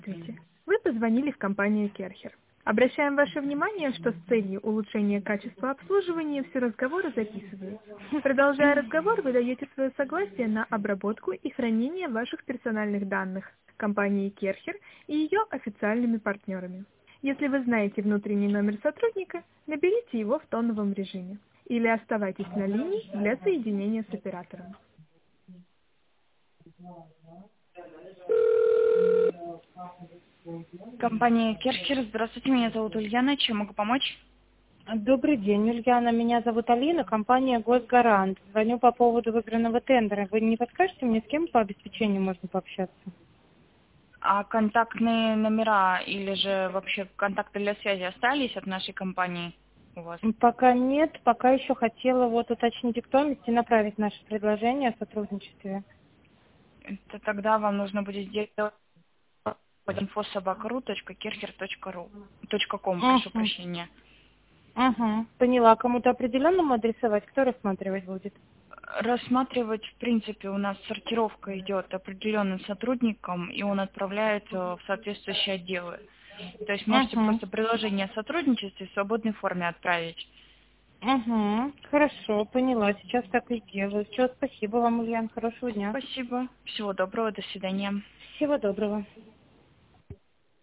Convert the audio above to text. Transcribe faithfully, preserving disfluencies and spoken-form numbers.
Здравствуйте. Вы позвонили в компанию Керхер. Обращаем ваше внимание, что с целью улучшения качества обслуживания все разговоры записываются. Продолжая разговор, вы даете свое согласие на обработку и хранение ваших персональных данных компании Керхер и ее официальными партнерами. Если вы знаете внутренний номер сотрудника, наберите его в тоновом режиме или оставайтесь на линии для соединения с оператором. Компания Керхер. Здравствуйте, меня зовут Ульяна. Чем могу помочь? Добрый день, Ульяна. Меня зовут Алина, компания «Госгарант». Звоню по поводу выигранного тендера. Вы не подскажете мне, с кем по обеспечению можно пообщаться? А контактные номера или же вообще контакты для связи остались от нашей компании у вас? Пока нет, пока еще хотела вот уточнить актуальность и направить наше предложение о сотрудничестве. Это тогда вам нужно будет сделать инфо собака ру точка керхер точка ру точка ком, прошу Угу. прощения. Угу. Поняла. Кому-то определенному адресовать? Кто рассматривать будет? Рассматривать, в принципе, у нас сортировка идет определенным сотрудникам, и он отправляется в соответствующие отделы. То есть можете Угу. просто предложение о сотрудничестве в свободной форме отправить. Угу. Хорошо, поняла. Сейчас так и сделаю. Все, спасибо вам, Ульяна. Хорошего дня. Спасибо. Всего доброго. До свидания. Всего доброго.